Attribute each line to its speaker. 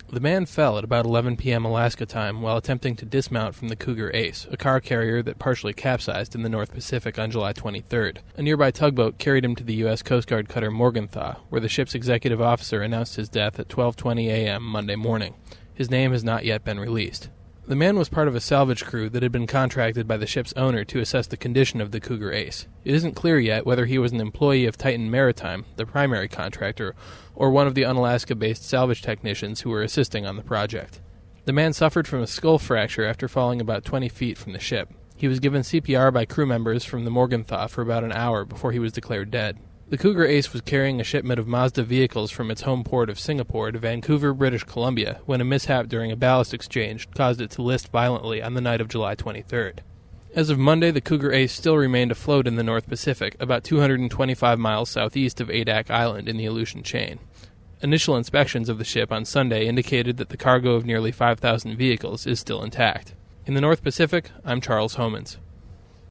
Speaker 1: The man fell at about 11 p.m. Alaska time while attempting to dismount from the Cougar Ace, a car carrier that partially capsized in the North Pacific on July 23rd. A nearby tugboat carried him to the U.S. Coast Guard cutter Morgenthau, where the ship's executive officer announced his death at 12:20 a.m. Monday morning. His name has not yet been released. The man was part of a salvage crew that had been contracted by the ship's owner to assess the condition of the Cougar Ace. It isn't clear yet whether he was an employee of Titan Maritime, the primary contractor, or one of the Unalaska-based salvage technicians who were assisting on the project. The man suffered from a skull fracture after falling about 20 feet from the ship. He was given CPR by crew members from the Morgenthau for about an hour before he was declared dead. The Cougar Ace was carrying a shipment of Mazda vehicles from its home port of Singapore to Vancouver, British Columbia, when a mishap during a ballast exchange caused it to list violently on the night of July 23rd. As of Monday, the Cougar Ace still remained afloat in the North Pacific, about 225 miles southeast of Adak Island in the Aleutian Chain. Initial inspections of the ship on Sunday indicated that the cargo of nearly 5,000 vehicles is still intact. In the North Pacific, I'm Charles Homans.